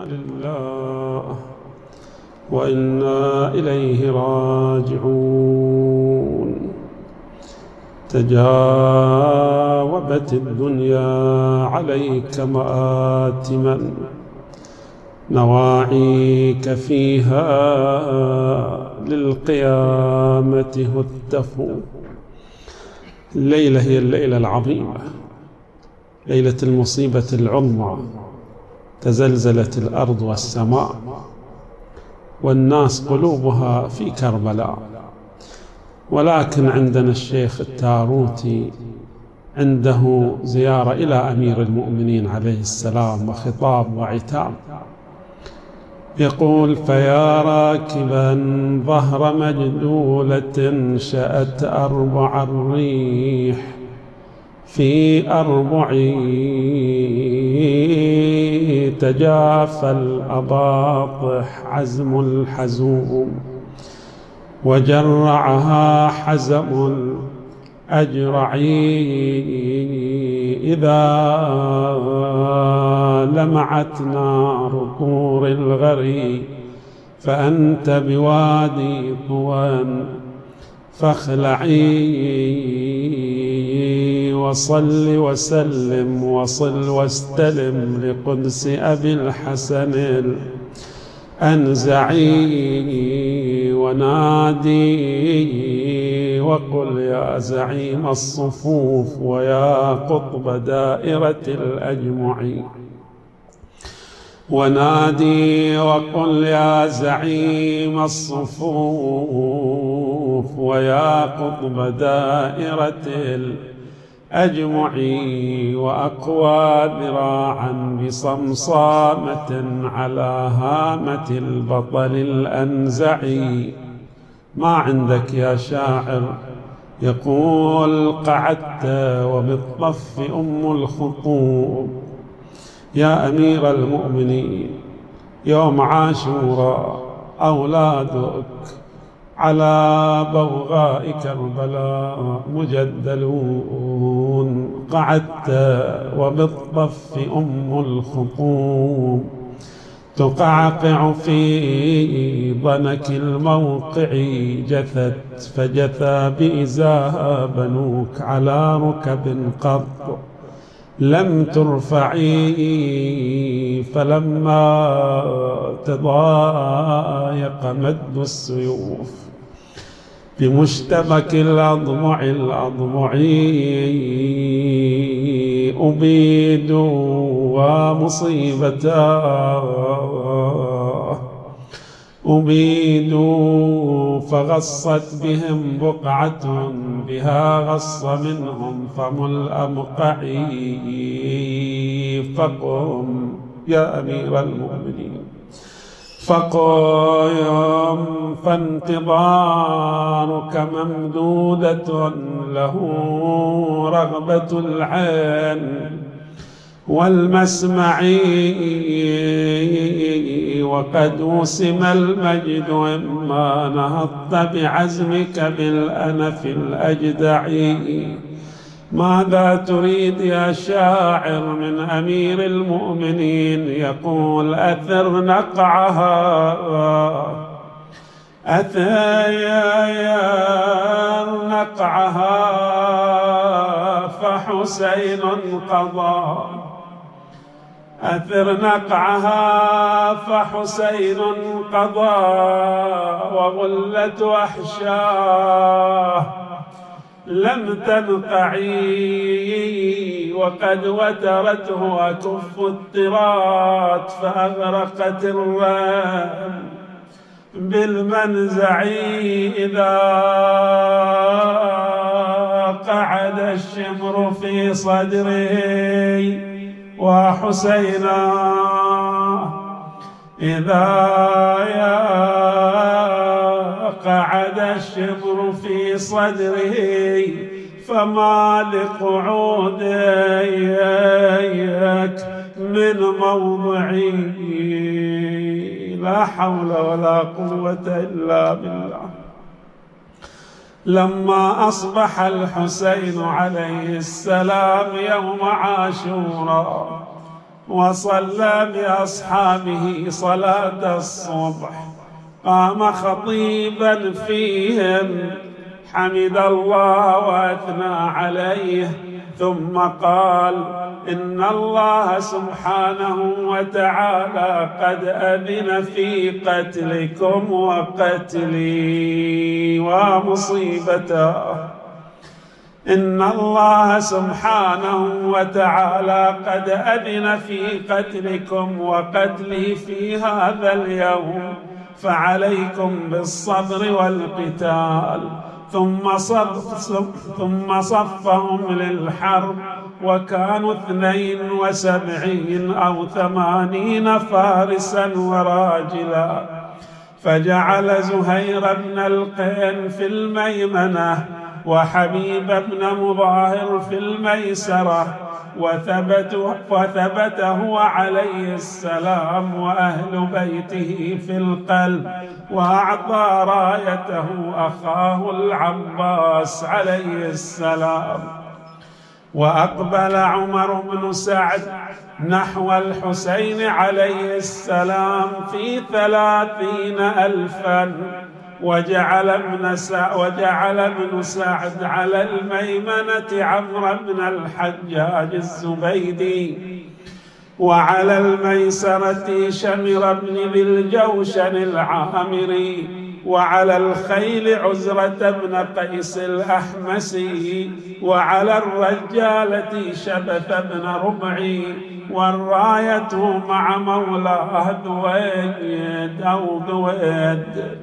لله وإنا إليه راجعون. تجاوبت الدنيا عليك مآتما، نواعيك فيها للقيامة هتفوا. الليلة هي الليلة العظيمة، ليلة المصيبة العظمى، تزلزلت الأرض والسماء والناس قلوبها في كربلاء. ولكن عندنا الشيخ التاروتي عنده زيارة إلى أمير المؤمنين عليه السلام وخطاب وعتاب، يقول: فيا راكبا ظهر مجدولة شأت أربع الريح في أربع، تجافى الأباطح عزم الحزوم، وجرعها حزم الأجرعي، إذا لمعت نار طور الغري، فأنت بوادي طوى فاخلعي، وصل وسلم وصل واستلم لقدس أبي الحسن الأنزعي، ونادي وقل يا زعيم الصفوف ويا قطب دائرة الأجمع، ونادي وقل يا زعيم الصفوف ويا قطب دائرة الأجمع، وأقوى ذراعا بصمصامة على هامة البطل الأنزعي. ما عندك يا شاعر؟ يقول: قعدت وبالطف أم الخطوب يا أمير المؤمنين، يوم عاشوراء أولادك على بوغاء كربلاء مجدلون. قعدت وبالطف أم الخطوب تقعقع في ضنك الموقع، جثت فجثى بإزاها بنوك على ركب قط لم ترفعي، فلما تضايق مد السيوف بمشتبك الأضمع أبيد ومصيبتاه أبيد، فغصت بهم بقعة بها غص منهم فم الأبقع، فقم يا أمير المؤمنين فقم، فانتظارك ممدودة له رغبة العين والمسمع، وقد وسم المجد إما نهضت بعزمك بالأنف الأجدع. ماذا تريد يا شاعر من أمير المؤمنين؟ يقول: أثر نقعها، أثر نقعها، فحسين قضى، أثر نقعها فحسين قضى، وغلت وحشاه لم تنقعي، وقد وترته أكف الطرات فأغرقت الرام بالمنزع، إذا قعد الشمر في صدره وحسينا، إذا قعد الشمر في صدره فما لقعودك من موضعي. لا حول ولا قوة إلا بالله. لما أصبح الحسين عليه السلام يوم عاشوراء وصلى بأصحابه صلاة الصبح. قام خطيبا فيهم حمد الله وأثنى عليه، ثم قال: إن الله سبحانه وتعالى قد أذن في قتلكم وقتلي. ومصيبته إن الله سبحانه وتعالى قد أذن في قتلكم وقتلي في هذا اليوم، فعليكم بالصبر والقتال. ثم صفهم للحرب، وكانوا 72 أو 80 فارسا وراجلا. فجعل زهير بن القين في الميمنة، وحبيب بن مظاهر في الميسرة، وثبت هو عليه السلام وأهل بيته في القلب، وأعطى رايته أخاه العباس عليه السلام. وأقبل عمر بن سعد نحو الحسين عليه السلام في 30,000، وجعل ابن سعد على الميمنة عمرو بن الحجاج الزبيدي، وعلى الميسرة شمر بن ذي الجوشن العامري، وعلى الخيل عزرة بن قيس الأحمسي، وعلى الرجالة شبث بن ربعي، والراية مع مولاه ذويد.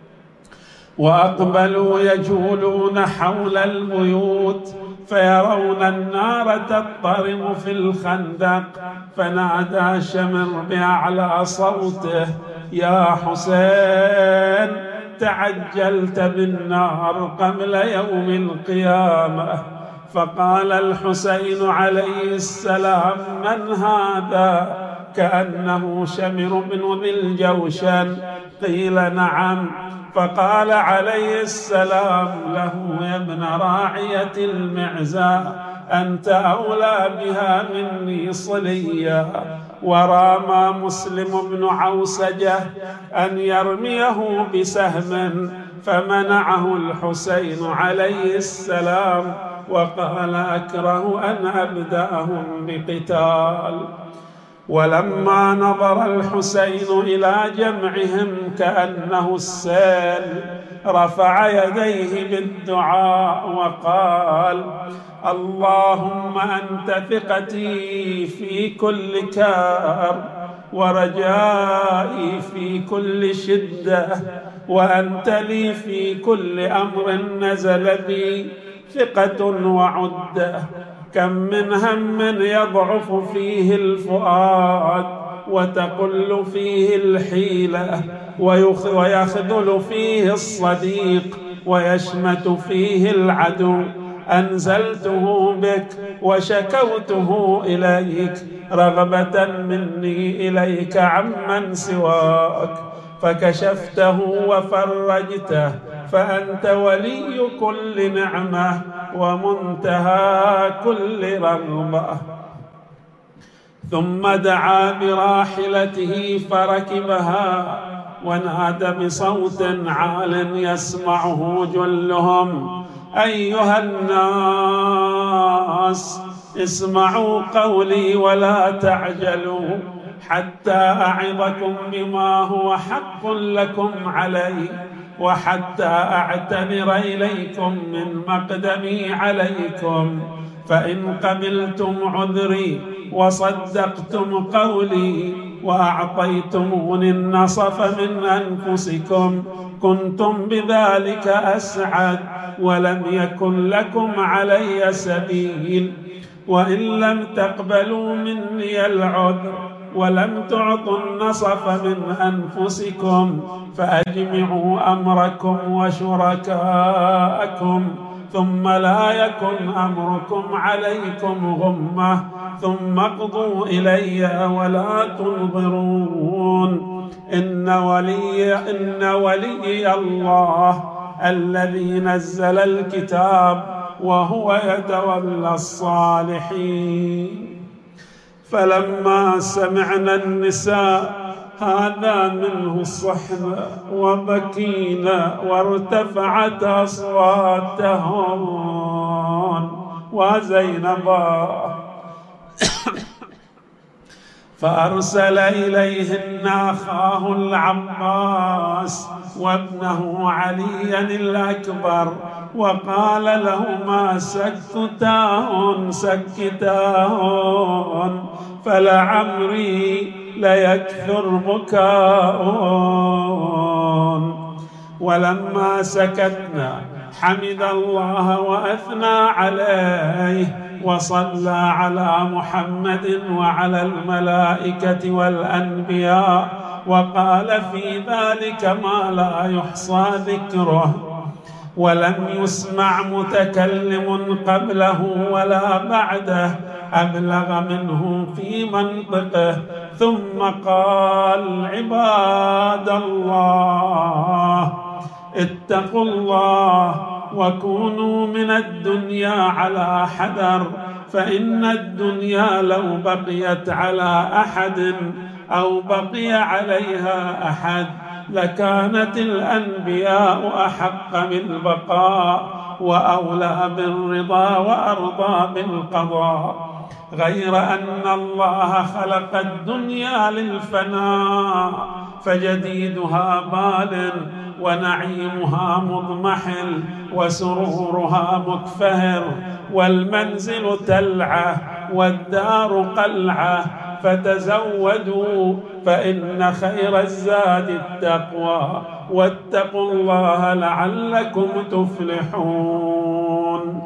وأقبلوا يجولون حول البيوت، فيرون النار تضطرم في الخندق، فنادى شمر بأعلى صوته: يا حسين، تعجلت بالنار قبل يوم القيامة. فقال الحسين عليه السلام: من هذا؟ كأنه شمر بن ذي الجوشن. قيل: نعم. فقال عليه السلام له: يا ابن راعية المعزى، أنت أولى بها مني صليا. ورامى مسلم بن عوسجة أن يرميه بسهم، فمنعه الحسين عليه السلام، وقال: أكره أن أبدأهم بقتال. ولما نظر الحسين إلى جمعهم كأنه السيل، رفع يديه بالدعاء وقال: اللهم أنت ثقتي في كل كار، ورجائي في كل شدة، وأنت لي في كل أمر نزل بي ثقة وعدة. كم من هم يضعف فيه الفؤاد، وتقل فيه الحيلة، ويخذل فيه الصديق، ويشمت فيه العدو. أنزلته بك وشكوته إليك رغبة مني إليك عمن سواك، فكشفته وفرجته، فأنت ولي كل نعمة ومنتهى كل رغبة. ثم دعا براحلته فركبها، ونادى بصوت عال يسمعه جلهم: أيها الناس، اسمعوا قولي ولا تعجلوا، حتى أعظكم بما هو حق لكم علي، وحتى أعتذر إليكم من مقدمي عليكم. فإن قبلتم عذري وصدقتم قولي وأعطيتموني النصف من أنفسكم، كنتم بذلك أسعد، ولم يكن لكم علي سبيل. وإن لم تقبلوا مني العذر ولم تعطوا النصف من أنفسكم، فأجمعوا أمركم وشركاءكم، ثم لا يكن أمركم عليكم غمة، ثم اقضوا إلي ولا تنظرون. إن ولي الله الذي نزل الكتاب، وهو يتولى الصالحين. فلما سمعنا النساء هذا منه الصحن وبكينا وارتفعت أصواتهن وزينبا فأرسل إليهن أخاه العباس وابنه عليا الأكبر وقال لهما سكتاهن فلعمري ليكثر بكاؤهن. ولما سكتنا حمد الله وأثنى عليه وصلى على محمد وعلى الملائكة والأنبياء وقال في ذلك ما لا يحصى ذكره. ولم يسمع متكلم قبله ولا بعده أبلغ منه في منطقه. ثم قال عباد الله اتقوا الله وكونوا من الدنيا على حذر، فإن الدنيا لو بقيت على أحد أو بقي عليها أحد لكانت الأنبياء أحق بالبقاء وأولى بالرضا وأرضى بالقضاء، غير أن الله خلق الدنيا للفناء فجديدها بال ونعيمها مضمحل وسرورها مكفهر، والمنزل تلعة والدار قلعة، فتزودوا فإن خير الزاد التقوى واتقوا الله لعلكم تفلحون.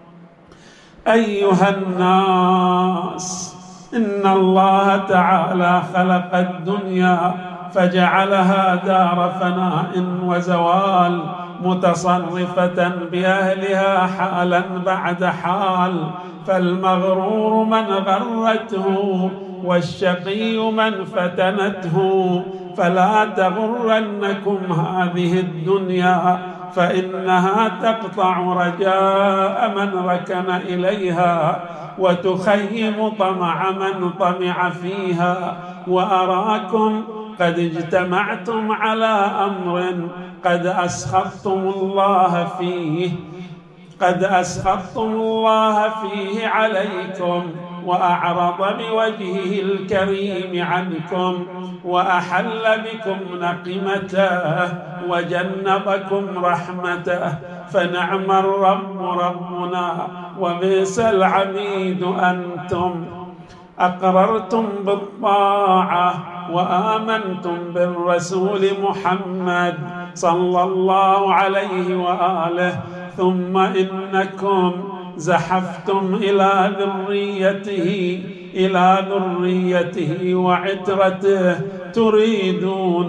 أيها الناس، إن الله تعالى خلق الدنيا فجعلها دار فناء وزوال متصرفة بأهلها حالا بعد حال، فالمغرور من غرته والشقي من فتنته، فلا تغرنكم هذه الدنيا فإنها تقطع رجاء من ركن إليها وتخيم طمع من طمع فيها. وأراكم قد اجتمعتم على أمر قد أسخطتم الله فيه عليكم، وأعرض بوجهه الكريم عنكم، وأحل بكم نقمته وجنبكم رحمته، فنعم الرب ربنا وبئس العبيد أنتم. أقررتم بالطاعة وآمنتم بالرسول محمد صلى الله عليه وآله، ثم إنكم زحفتم إلى ذريته وعترته تريدون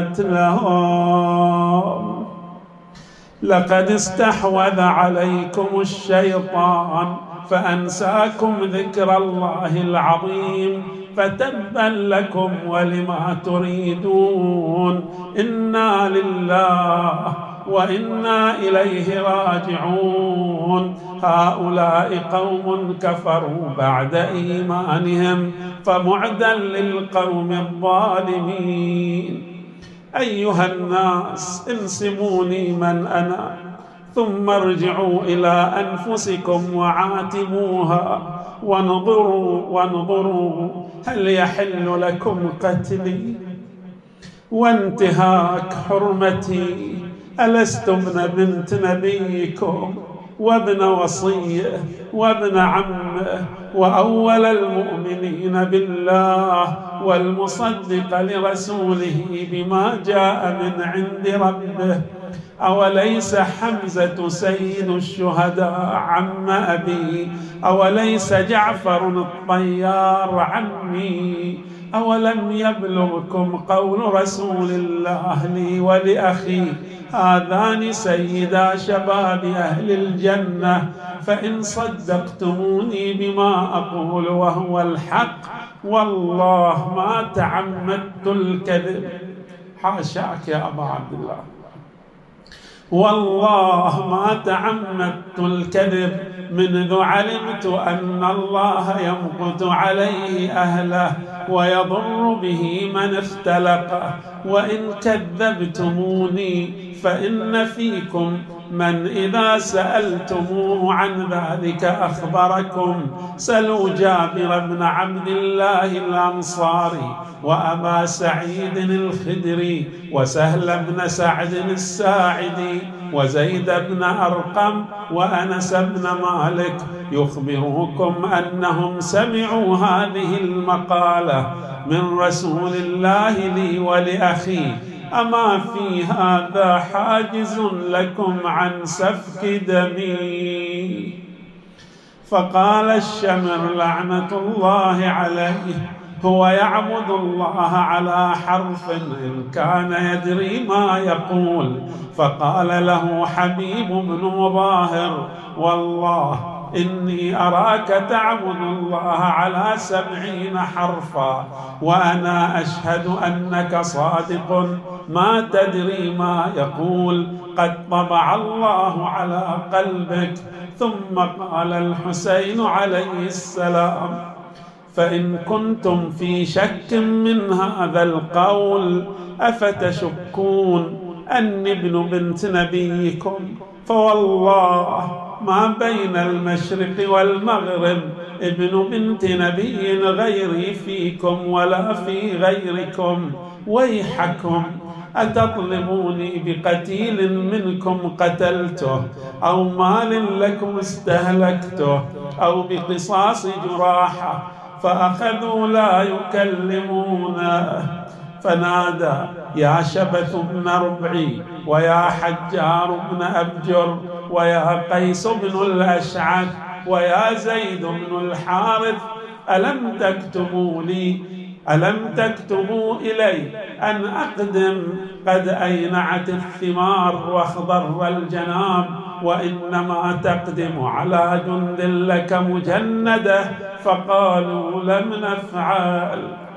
قتلهم. لقد استحوذ عليكم الشيطان فأنساكم ذكر الله العظيم، فتبا لكم ولما تريدون. إنا لله وإنا إليه راجعون. هؤلاء قوم كفروا بعد إيمانهم فبعدا للقوم الظالمين. أيها الناس، انسبوني من أنا، ثم ارجعوا إلى أنفسكم وعاتبوها وانظروا هل يحل لكم قتلي وانتهاك حرمتي؟ ألست ابن بنت نبيكم وابن وصيه وابن عمه وأول المؤمنين بالله والمصدق لرسوله بما جاء من عند ربه؟ أوليس حمزة سيد الشهداء عم أبي؟ أوليس جعفر الطيار عمي؟ أولم يبلغكم قول رسول الله لي ولأخي هذان سيدا شباب أهل الجنة؟ فإن صدقتموني بما أقول وهو الحق والله ما تعمدت الكذب. حاشاك يا أبا عبد الله. والله ما تعمدت الكذب منذ علمت أن الله يمقت عليه أهله ويضر به من اختلقه. وإن كذبتموني فإن فيكم من إذا سألتموه عن ذلك أخبركم. سلوا جابر بن عبد الله الأنصاري وأبا سعيد الخدري وسهل بن سعد الساعدي وزيد بن أرقم وأنس بن مالك يخبركم أنهم سمعوا هذه المقالة من رسول الله لي ولأخي. أما في هذا حاجز لكم عن سفك دمي؟ فقال الشمر لعنة الله عليه: هو يعبد الله على حرف إن كان يدري ما يقول. فقال له حبيب بن مظاهر: والله إني أراك تعبد الله على 70 حرفا وأنا أشهد أنك صادق ما تدري ما يقول، قد طبع الله على قلبك. ثم قال الحسين عليه السلام: فإن كنتم في شك من هذا القول أفتشكون أني ابن بنت نبيكم؟ فوالله ما بين المشرق والمغرب ابن بنت نبي غيري فيكم ولا في غيركم. ويحكم، أتطلبوني بقتيل منكم قتلته أو مال لكم استهلكته أو بقصاص جراحة؟ فأخذوا لا يكلمونه. فنادى: يا شبث بن ربعي ويا حجار بن أبجر ويا قيس بن الأشعث ويا زيد بن الحارث، ألم تكتبوا إلي أن أقدم؟ قد أينعت الثمار واخضر الجناب، وإنما تقدم على جند لك مجندة. فقالوا: لم نفعل.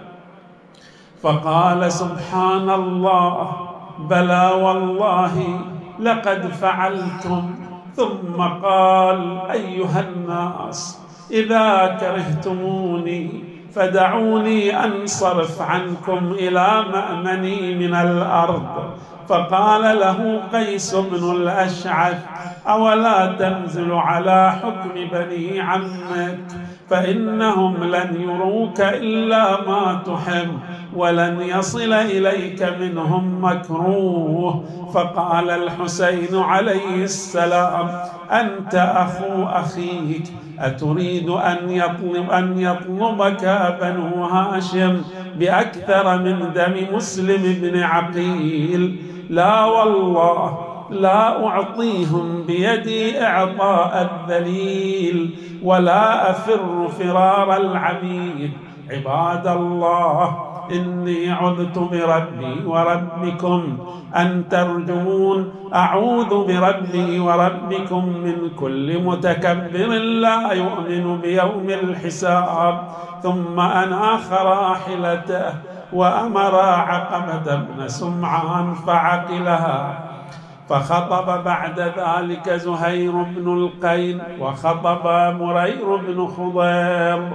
فقال: سبحان الله، بلى والله لقد فعلتم. ثم قال: أيها الناس، إذا كرهتموني فدعوني أنصرف عنكم إلى مأمني من الأرض. فقال له قيس بن الأشعث: أولا تنزل على حكم بني عمك؟ فإنهم لن يروك إلا ما تحب ولن يصل إليك منهم مكروه. فقال الحسين عليه السلام: أنت أخو أخيك، أتريد أن يطلبك بنو هاشم بأكثر من دم مسلم بن عقيل؟ لا والله لا أعطيهم بيدي إعطاء الذليل ولا أفر فرار العبيد. عباد الله، إني عذت بربي وربكم أن ترجمون. أعوذ بربي وربكم من كل متكبر لا يؤمن بيوم الحساب. ثم أناخ راحلته وأمر عقبة بن سمعان فعقلها. فخطب بعد ذلك زهير بن القين وخطب مرير بن خضير.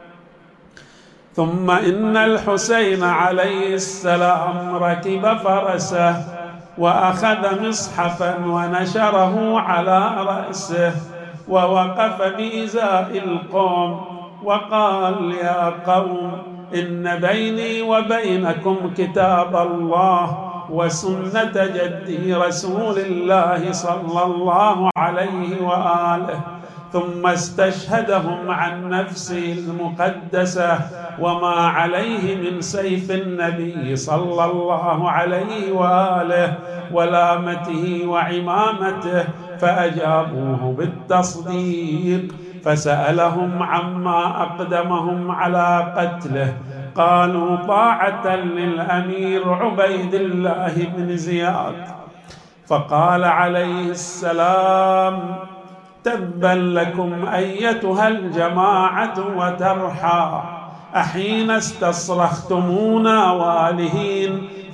ثم إن الحسين عليه السلام ركب فرسه وأخذ مصحفا ونشره على رأسه ووقف بإزاء القوم وقال: يا قوم، إن بيني وبينكم كتاب الله وسنة جدي رسول الله صلى الله عليه وآله. ثم استشهدهم عن نفسه المقدسة وما عليه من سيف النبي صلى الله عليه وآله ولامته وعمامته، فأجابوه بالتصديق. فسألهم عما أقدمهم على قتله، قالوا: طاعة للأمير عبيد الله بن زياد. فقال عليه السلام: تبا لكم أيتها الجماعة وترحى، أحين استصرختمونا والهين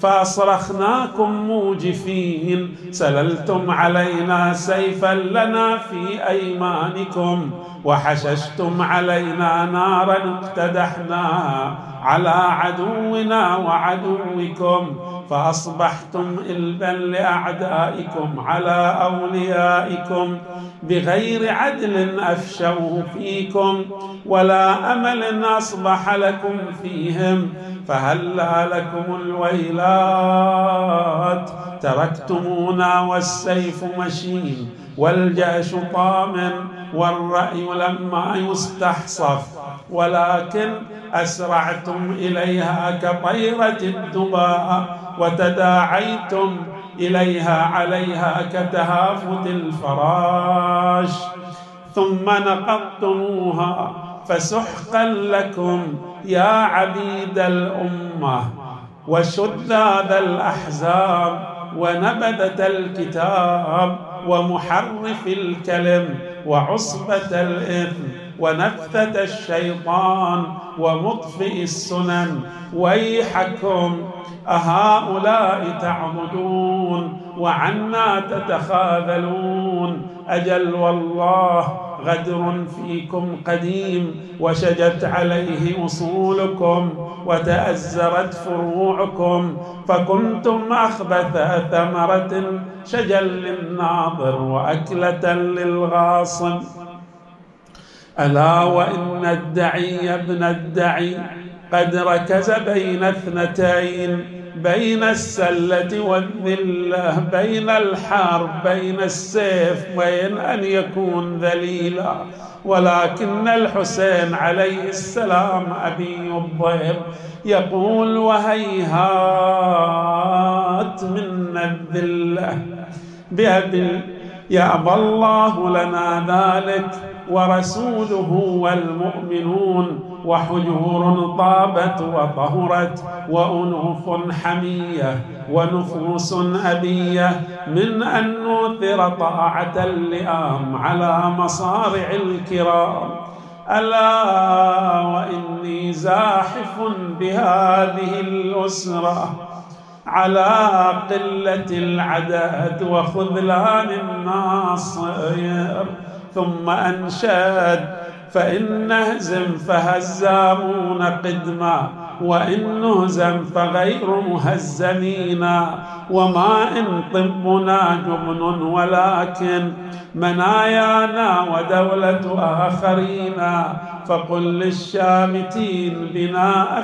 فأصرخناكم موجفين، سللتم علينا سيفا لنا في أيمانكم، وحششتم علينا نارا اقتدحناها على عدونا وعدوكم، فأصبحتم إلبا لأعدائكم على أوليائكم، بغير عدل أفشوا فيكم، ولا أمل أصبح لكم فيهم، فهلا لكم الويلات، تركتمونا والسيف مشين، والجيش طامن، والرأي لما يستحصف، ولكن أسرعتم إليها كطيرة الدباء، وتداعيتم إليها عليها كتهافت الفراش، ثم نقضتموها، فسحقا لكم يا عبيد الأمة، وشذاذ الأحزاب، ونبذة الكتاب، ومحرف الكلم، وعصبة الإثم، ونفثة الشيطان، ومطفئ السنن، ويحكم أهؤلاء تعبدون وعنا تتخاذلون؟ أجل والله غدر فيكم قديم، وشجت عليه أصولكم، وتأزرت فروعكم، فكنتم أخبث ثمرة شجا للناظر وأكلة للغاصب. ألا وإن الدعي ابن الدعي قد ركز بين اثنتين، بين السلة والذلة، بين الحرب، بين السيف، بين أن يكون ذليلا، ولكن الحسين عليه السلام أبي الضيب يقول: وهيهات منا الذلة بأبي، يأبى الله لنا ذلك ورسوله والمؤمنون، وحجور طابت وطهرت، وأنوف حمية، ونفوس أبية، من أن نؤثر طاعة اللئام على مصارع الكرام. ألا وإني زاحف بهذه الأسرة على قلة العدد وخذلان الناصر. ثم أنشد: فإن نهزم فهزامون قدما، وإن نهزم فغير مهزمين، وما إن طبنا جبن ولكن منايانا ودولة آخرين، فقل للشامتين بنا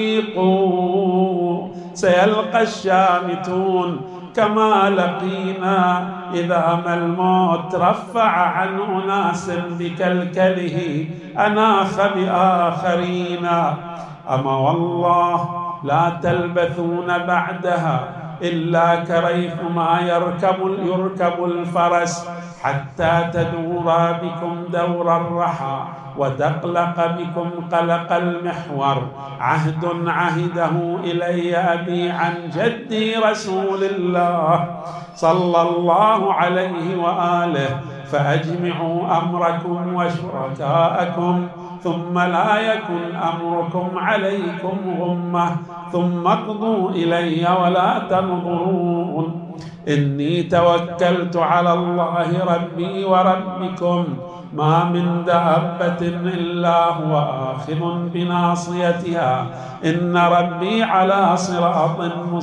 أفيقوا، سيلقى الشامتون كما لقينا، إذا ما الموت رفع عن أناس بكلكله أناخ بآخرين. أما والله لا تلبثون بعدها إلا كريثما يركب الفرس، حتى تدور بكم دور الرحى، وتقلق بكم قلق المحور. عهد عهده إلي أبي عن جدي رسول الله صلى الله عليه وآله، فأجمعوا أمركم وشركاءكم، ثم لا يكن أمركم عليكم غمة، ثم اقضوا إلي ولا تنظرون. إني توكلت على الله ربي وربكم، ما من دابة إلا هو آخذ بناصيتها، إن ربي على صراط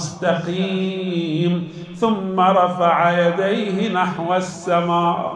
مستقيم. ثم رفع يديه نحو السماء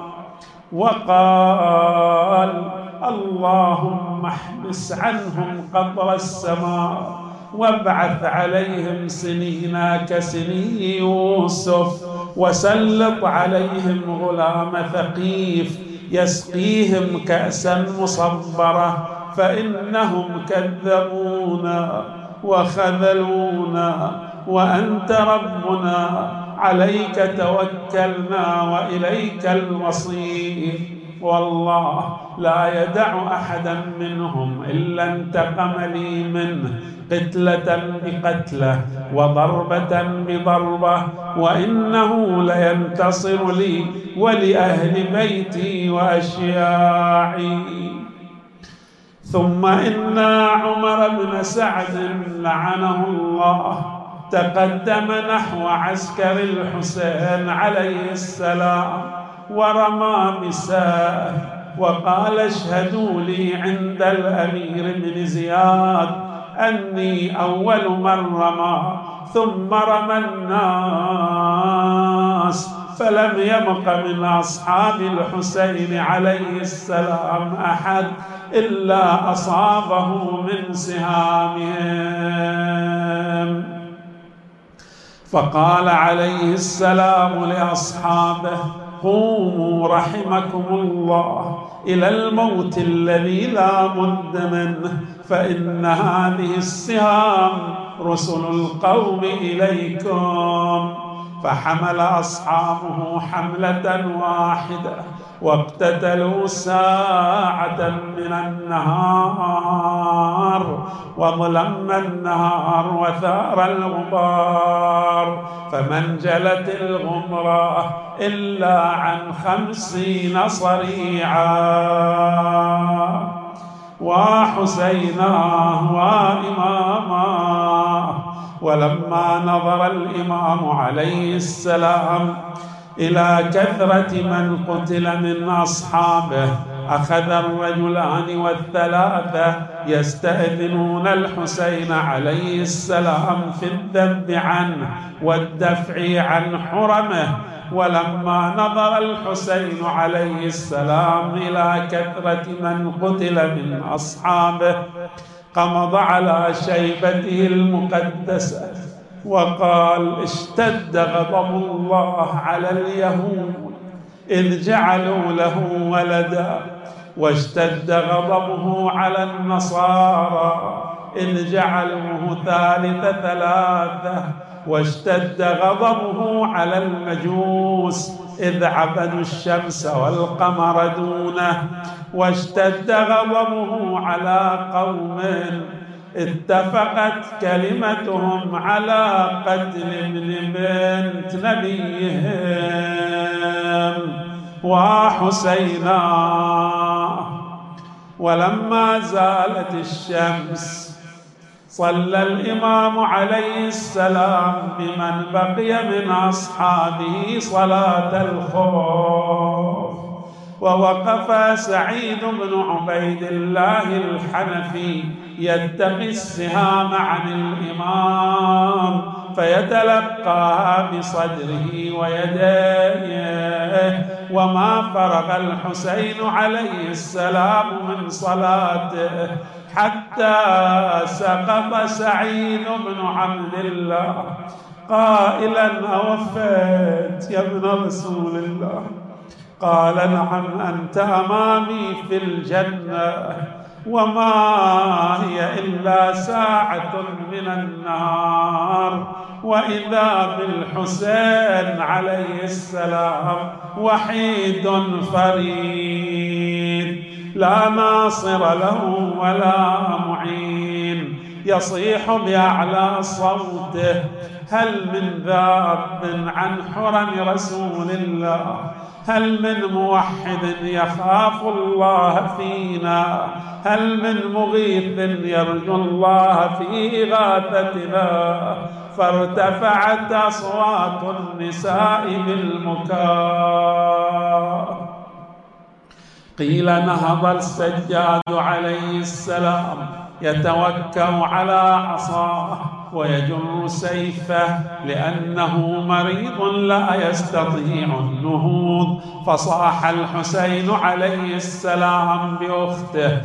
وقال: اللهم احبس عنهم قطر السماء، وابعث عليهم سنين كسني يوسف، وسلط عليهم غلام ثقيف يسقيهم كأسا مصبرة، فإنهم كذبونا وخذلونا، وأنت ربنا عليك توكلنا وإليك المصير. والله لا يدع أحدا منهم إلا انتقم لي منه، قتلة بقتلة وضربة بضربة، وإنه لينتصر لي ولأهل بيتي وأشياعي. ثم إن عمر بن سعد لعنه الله تقدم نحو عسكر الحسين عليه السلام ورمى بساه وقال: اشهدوا لي عند الأمير بن زياد أني أول من رمى، ثم رمى الناس، فلم يبق من أصحاب الحسين عليه السلام أحد إلا أصابه من سهامهم. فقال عليه السلام لأصحابه: قوموا رحمكم الله إلى الموت الذي لا بد منه، فإن هذه السهام رسل القوم إليكم. فحمل أصحابه حملة واحدة واقتتلوا ساعة من النهار، وظلم النهار وثار الغبار، فما انجلت الغمرة إلا عن 50 صريعا. وحسينا وإماما. ولما نظر الإمام عليه السلام إلى كثرة من قتل من أصحابه، أخذ الرجلان والثلاثة يستأذنون الحسين عليه السلام في الذب عنه والدفع عن حرمه. ولما نظر الحسين عليه السلام إلى كثرة من قتل من أصحابه، قمض على شيبته المقدسة وقال: اشتد غضب الله على اليهود إذ جعلوا له ولدا، واشتد غضبه على النصارى إذ جعلوه ثالث ثلاثة، واشتد غضبه على المجوس إذ عبدوا الشمس والقمر دونه، واشتد غضبه على قوم اتفقت كلمتهم على قتل ابن بنت نبيهم وحسينا. ولما زالت الشمس صلى الإمام عليه السلام بمن بقي من أصحابه صلاة الخوف، ووقف سعيد بن عبيد الله الحنفي يتقي السهام عن الإمام فيتلقاها بصدره ويديه. وما فرغ الحسين عليه السلام من صلاته حتى سقط سعيد بن عبد الله قائلا: أوفيت يا ابن رسول الله؟ قال: نعم، أنت أمامي في الجنة، وما هي إلا ساعة من النهار، وإذا بالحسين عليه السلام وحيد فريد لا ناصر له ولا معين، يصيح بأعلى صوته: هل من ذاب عن حرم رسول الله؟ هل من موحد يخاف الله فينا؟ هل من مغيث يرجو الله في إغاثتنا؟ فارتفعت أصوات النساء بالمكاء. قيل نهض السجاد عليه السلام يتوكأ على عصاه ويجر سيفه لأنه مريض لا يستطيع النهوض، فصاح الحسين عليه السلام بأخته: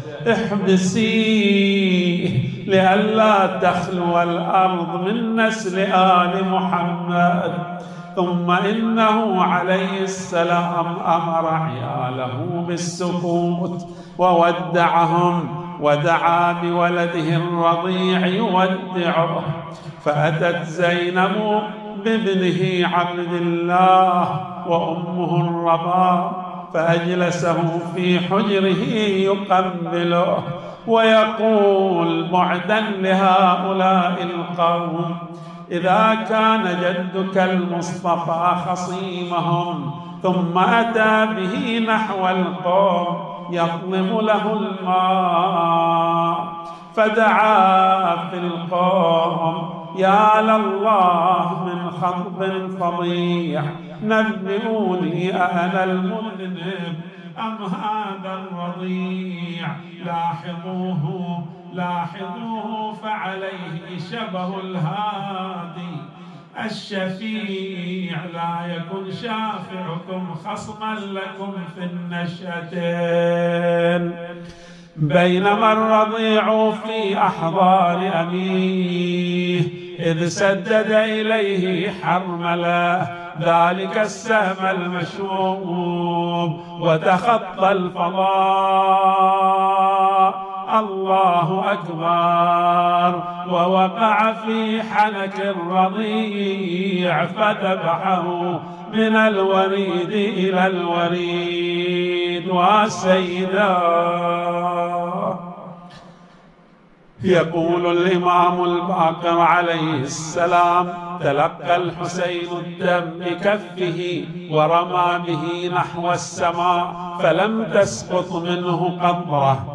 احبسيه لئلا تخلو الأرض من نسل آل محمد. ثم إنه عليه السلام أمر عياله بالسكوت وودعهم، ودعا بولده الرضيع يودعه. فأتت زينب بابنه عبد الله وأمه الرضاع فأجلسه في حجره يقبله ويقول بعدا لهؤلاء القوم: إذا كان جدك المصطفى خصيمهم ثم أتى به نحو القوم يطلب له الماء، فدعا في القوم يا لله من خطب فظيع نبئوني أأنا المذنب أم هذا الرضيع لاحظوه فعليه شبه الهادي الشفيع لا يكن شافعكم خصما لكم في النشأتين بينما الرضيع في أحضان أبيه إذ سدد إليه حرملة ذلك السهم المشوب وتخطى الفضاء الله أكبر ووقع في حنك الرضيع فذبحه من الوريد إلى الوريد. وسيدا يقول الإمام الباقر عليه السلام تلقى الحسين الدم بكفه ورمى به نحو السماء فلم تسقط منه قطرة.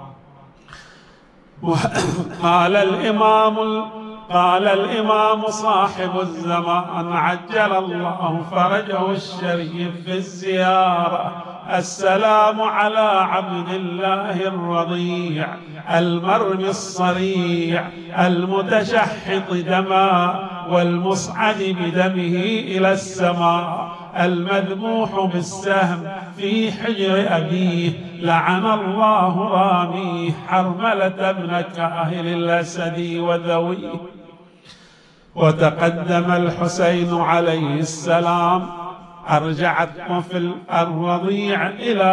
قال الإمام صاحب الزمان عجل الله فرجه الشريف في الزيارة السلام على عبد الله الرضيع المرمي الصريع المتشحط دماء والمصعد بدمه إلى السماء المذبوح بالسهم في حجر أبيه لعن الله راميه حرملة بن كاهل الأسدي وذويه. وتقدم الحسين عليه السلام أرجع الطفل الرضيع إلى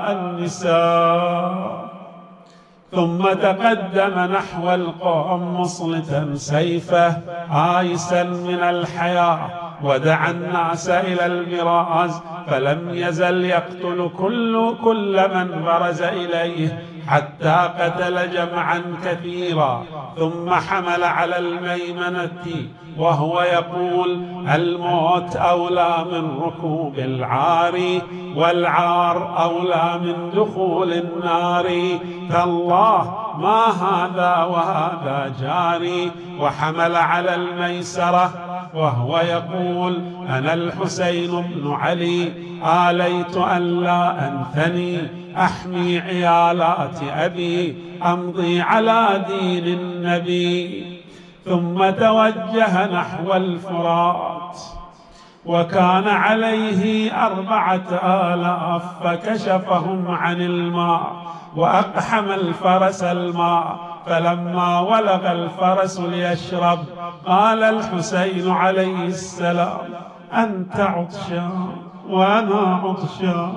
النساء ثم تقدم نحو القوم مصلتا سيفه آيسا من الحياة ودعا الناس إلى المراز فلم يزل يقتل كل من برز إليه حتى قتل جمعا كثيرا ثم حمل على الميمنة وهو يقول الموت أولى من ركوب العار والعار أولى من دخول النار تالله ما هذا وهذا جاري. وحمل على الميسرة وهو يقول أنا الحسين بن علي آليت أن لا أنثني أحمي عيالات أبي أمضي على دين النبي. ثم توجه نحو الفرات وكان عليه 4000 فكشفهم عن الماء وأقحم الفرس الماء فلما ولغ الفرس ليشرب قال الحسين عليه السلام أنت عطشان وأنا عطشان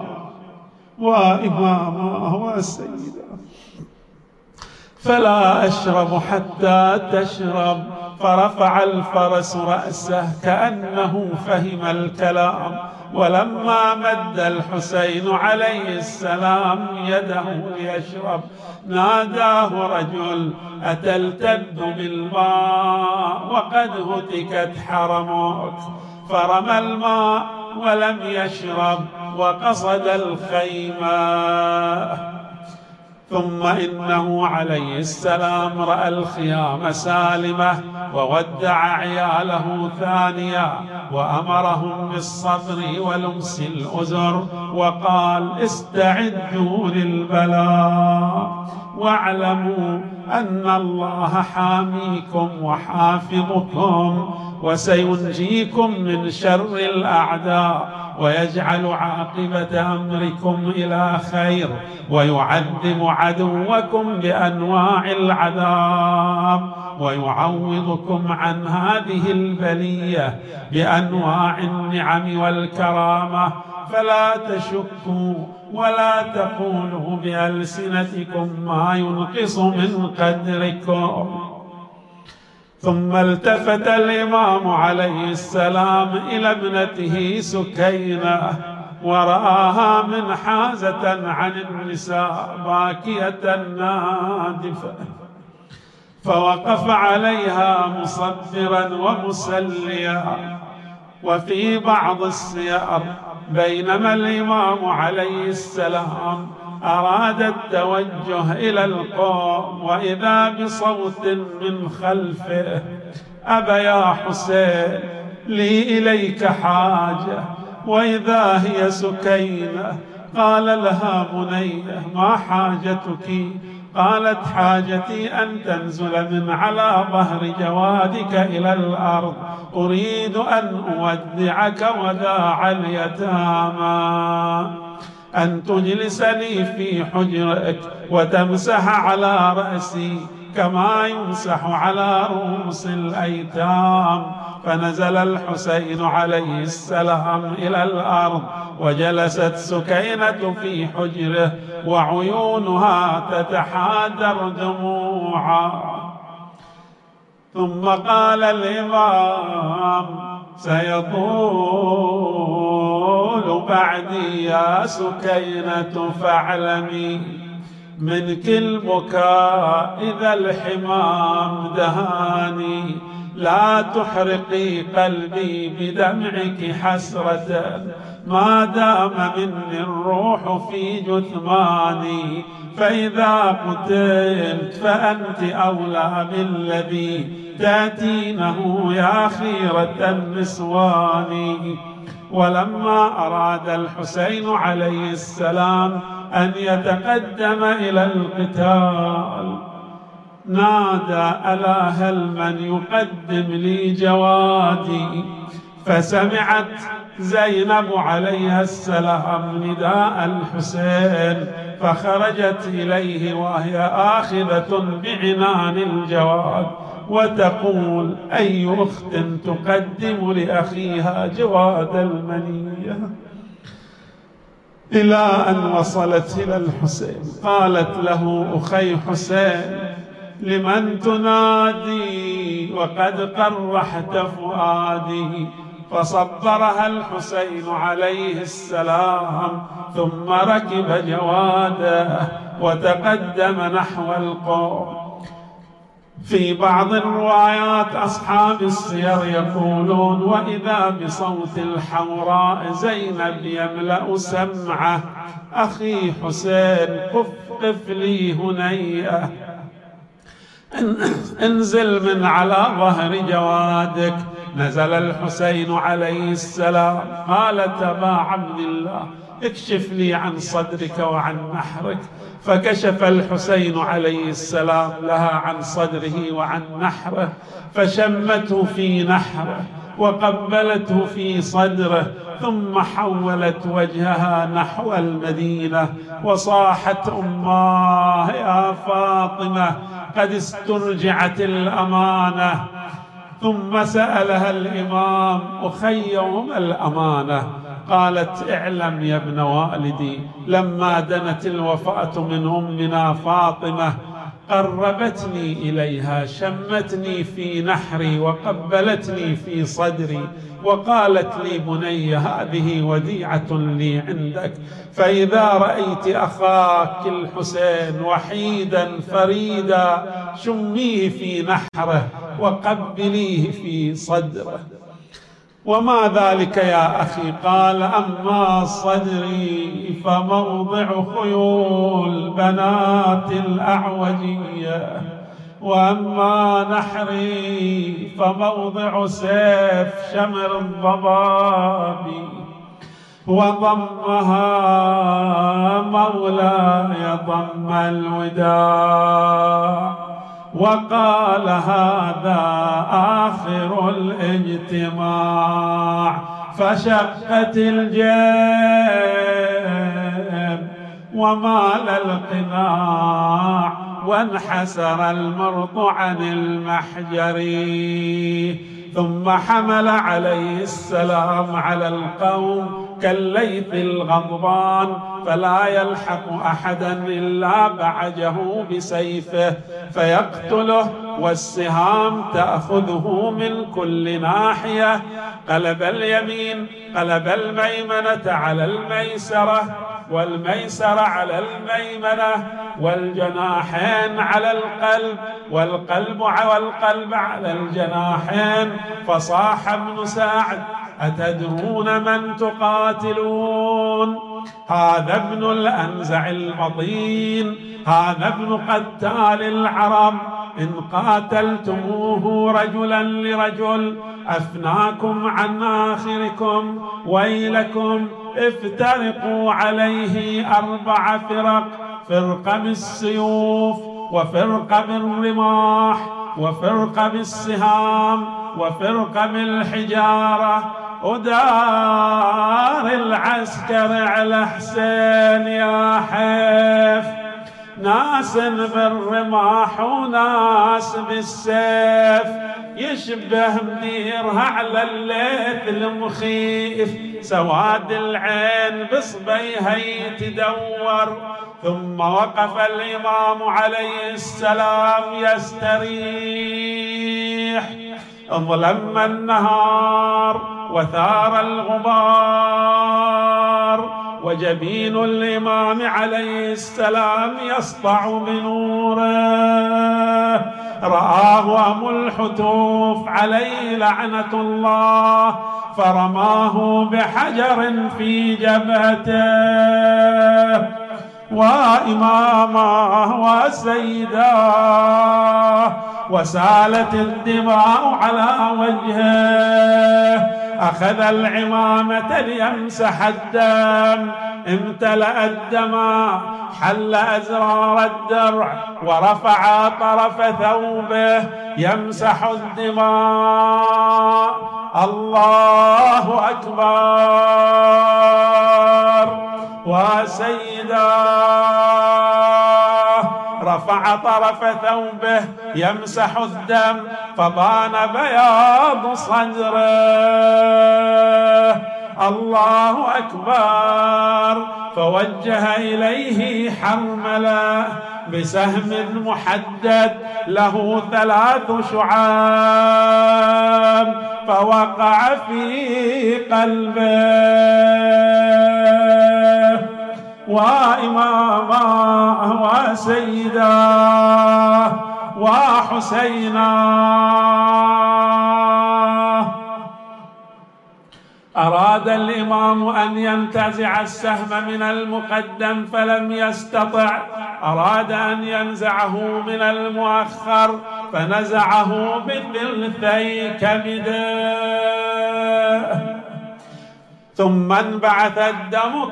وإماما وسيدا فلا أشرب حتى تشرب. فرفع الفرس رأسه كأنه فهم الكلام ولما مد الحسين عليه السلام يده ليشرب ناداه رجل أتلتذ بالماء وقد هتكت حرمك فرمى الماء ولم يشرب وقصد الخيمة. ثم إنه عليه السلام رأى الخيام سالمة وودع عياله ثانية وأمرهم بالصبر ولمس الأزر وقال استعدوا للبلاء واعلموا أن الله حاميكم وحافظكم وسينجيكم من شر الأعداء ويجعل عاقبة أمركم إلى خير ويعذب عدوكم بأنواع العذاب ويعوضكم عن هذه البلية بأنواع النعم والكرامة. فلا تشكوا ولا تقولوا بألسنتكم ما ينقص من قدركم. ثم التفت الإمام عليه السلام إلى ابنته سكينة ورآها منحازة عن النساء باكية نادفة فوقف عليها مصبرا ومسليا. وفي بعض السير بينما الإمام عليه السلام أراد التوجه إلى القوم وإذا بصوت من خلفه أبا يا حسين لي إليك حاجة. وإذا هي سكينة قال لها بنية ما حاجتك؟ قالت حاجتي أن تنزل من على ظهر جوادك إلى الأرض، أريد أن أودعك وداع اليتامى، أن تجلسني في حجرك وتمسح على رأسي كما يمسح على رؤوس الأيتام. فنزل الحسين عليه السلام إلى الأرض، وجلست سكينة في حجره وعيونها تتحادر دموعا. ثم قال الإمام سيطول بعدي يا سكينة فاعلمي منك البكاء إذا الحمام دهاني، لا تحرقي قلبي بدمعك حسرة ما دام مني الروح في جثماني، فإذا قتلت فأنت أولى بالذي تأتينه يا خيرة النسوان. ولما أراد الحسين عليه السلام أن يتقدم إلى القتال نادى ألا هل من يقدم لي جوادي؟ فسمعت زينب عليها السلام نداء الحسين، فخرجت إليه وهي آخذة بعنان الجواد وتقول أي أخت تقدم لأخيها جواد المنية، إلى أن وصلت إلى الحسين. قالت له أخي حسين لمن تنادي وقد قرحت فؤادي؟ فصبرها الحسين عليه السلام ثم ركب جواده وتقدم نحو القوم. في بعض الروايات أصحاب السير يقولون وإذا بصوت الحوراء زينب يملأ سمعه أخي حسين قف لي هنيئة، انزل من على ظهر جوادك. نزل الحسين عليه السلام قالت أبا عبد الله اكشف لي عن صدرك وعن نحرك. فكشف الحسين عليه السلام لها عن صدره وعن نحره، فشمته في نحره وقبلته في صدره، ثم حولت وجهها نحو المدينة وصاحت أماه يا فاطمة قد استرجعت الأمانة. ثم سألها الإمام أخيهم الأمانة؟ قالت اعلم يا ابن والدي لما دنت الوفاة من أمنا فاطمة قربتني إليها، شمتني في نحري وقبلتني في صدري وقالت لي بني هذه وديعة لي عندك، فإذا رأيت أخاك الحسين وحيدا فريدا شميه في نحره وقبليه في صدره. وما ذلك يا أخي؟ قال أما صدري فموضع خيول بنات الأعوجية، وأما نحري فموضع سيف شمر الضباب، وضمها مولاي ضم الوداع، وقال هذا آخر الاجتماع. فشقت الجيب ومال القناع، وانحسر المرط عن المحجر. ثم حمل عليه السلام على القوم كالليث الغضبان، فلا يلحق أحدا إلا بعجه بسيفه فيقتله، والسهام تأخذه من كل ناحية. قلب اليمين قلب الميمنة على الميسرة، والميسرة على الميمنة، والجناحين على القلب، والقلب على الجناحين. فصاح ابن سعد أتدرون من تقاتلون؟ هذا ابن الأنزع البطين، هذا ابن قتال العرب، إن قاتلتموه رجلا لرجل أفناكم عن آخركم، ويلكم افترقوا عليه 4 فرق، فرقة بالسيوف، وفرقة بالرماح، وفرقة بالسهام، وفرقة بالحجارة. ودار العسكر على حسين يا حيف، ناس بالرماح وناس بالسيف، يشبه مديرها على الليث المخيف، سواد العين بصبيها يتدور. ثم وقف الإمام عليه السلام يستريح. ظلم النهار وثار الغبار، وجبين الإمام عليه السلام يسطع بنوره. رآه أبو الحتوف عليه لعنة الله، فرماه بحجر في جبهته. وإمامه وسيداه، وسالت الدماء على وجهه. أخذ العمامة ليمسح الدم، امتلأ الدماء، حل أزرار الدرع ورفع طرف ثوبه يمسح الدماء. الله أكبر. وسيداه رفع طرف ثوبه يمسح الدم، فبان بياض صدره. الله أكبر. فوجه إليه حرملة بسهم محدد له 3 شعاب، فوقع في قلبه. وإمامه وسيداه وحسيناه. أراد الإمام أن ينتزع السهم من المقدم فلم يستطع، أراد أن ينزعه من المؤخر فنزعه بثلثي كبده. ثم انبعث الدم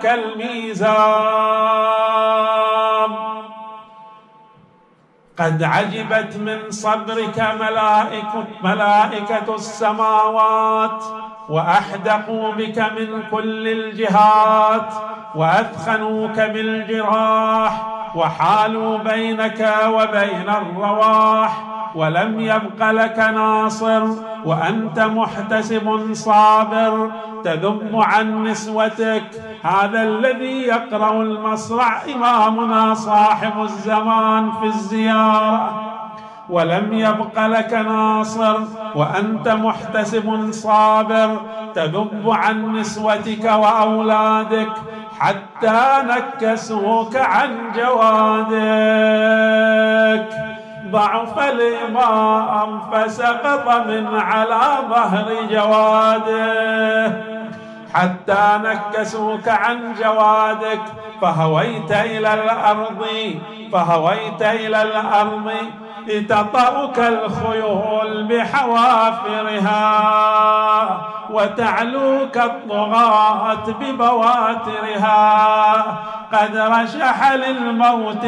كالميزان. قد عجبت من صبرك ملائكة السماوات، وأحدقوا بك من كل الجهات، وأثخنوك بالجراح، وحالوا بينك وبين الرواح، ولم يبق لك ناصر، وأنت محتسب صابر تذب عن نسوتك. هذا الذي يقرأ المصرع إمامنا صاحب الزمان في الزيارة. ولم يبق لك ناصر وأنت محتسب صابر تذب عن نسوتك وأولادك، حتى نكسوك عن جوادك. ضعف الإمام فسقط من على ظهر جواده، حتى نكسوك عن جوادك، فهويت إلى الأرض تطأك الخيول بحوافرها، وتعلوك الطغاة ببواترها. قد رشح للموت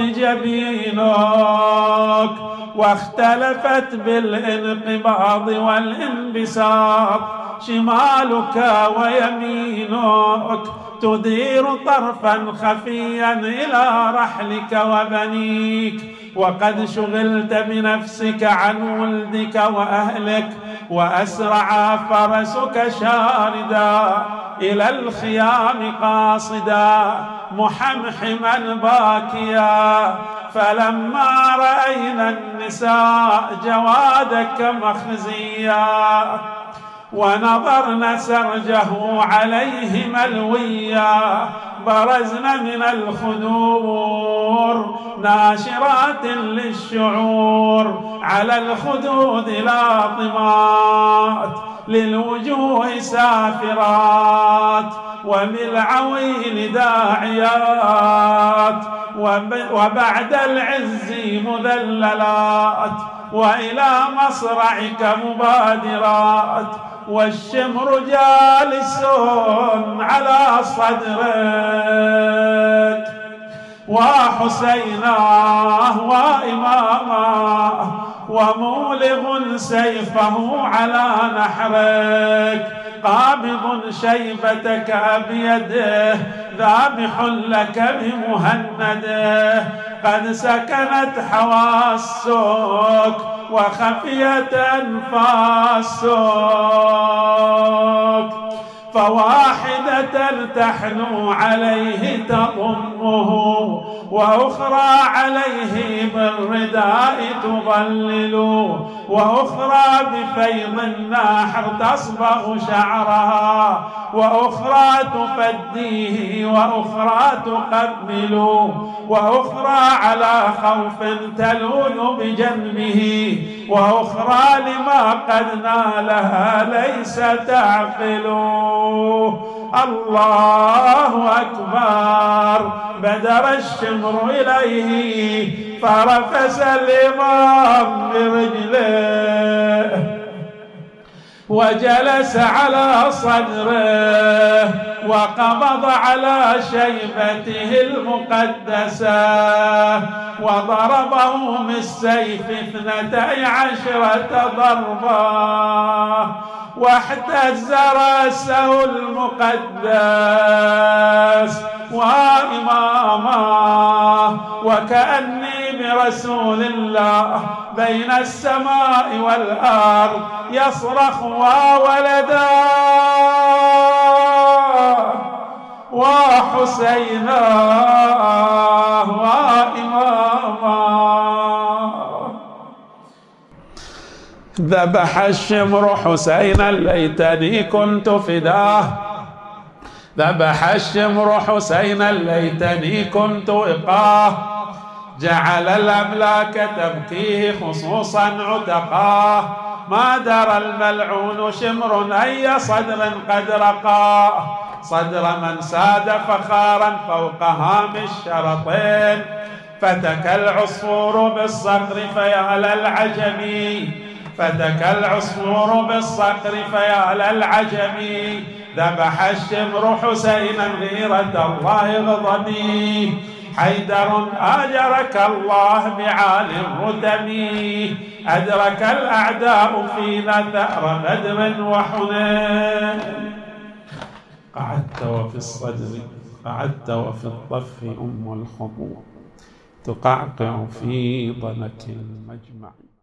جبينك، واختلفت بالانقباض والانبساط شمالك ويمينك، تدير طرفا خفيا إلى رحلك وبنيك. وقد شغلت بنفسك عن ولدك وأهلك، وأسرع فرسك شاردا إلى الخيام قاصدا محمحما باكيا. فلما رأينا النساء جوادك مخزيا، ونظرن سرجه عليه ملويا، برزن من الخدور ناشرات للشعور، على الخدود لاطمات، للوجوه سافرات، وبالعويل داعيات، وبعد العز مذللات، وإلى مصرعك مبادرات، والشمر جالس على صدرك، وحسيناه وإماماه ومولغ سيفه على نحرك، قابض شيبتك بيده ذابح لك بمهنده، قد سكنت حواسك وخفيت أنفاسك، فواحدة تحنو عليه تضمه، وأخرى عليه بالرداء تظلل، وأخرى بفيض النحر تصبغ شعرها، وأخرى تفديه، وأخرى تقبل، وأخرى على خوف تلوذ بجنبه، وأخرى لما قد نالها ليس تعقل. الله أكبر. بدر الشمر إليه فرفس الإمام برجله، وجلس على صدره، وقبض على شيبته المقدسة، وضربه بالسيف 12 ضربة، واحتز رأسه المقدس وإمامه، وكأني برسول الله بين السماء والأرض يصرخ وولدا وحسينا وإماما. ذبح الشمر حسينا ليتني كنت فداه، ذبح الشمر حسينا ليتني كنت وقاه، جعل الأملاك تبكيه خصوصا عتقاه، ما درى الملعون شمر أي صدر قد رقاه، صدر من ساد فخارا فوق هام الشرطين، فتك العصفور بالصقر فيا للعجم، فتك العصفور بالصقر فيا للعجم، ذبح الشمر حسينا غيرة الله غضبي، حيدر أجرك الله بعالي الرتم، أدرك الأعداء فينا ثأر بدر وحنين. قعدت وفي الصدر، قعدت وفي الطف الخطوة تقعقع في ضنك المجمع.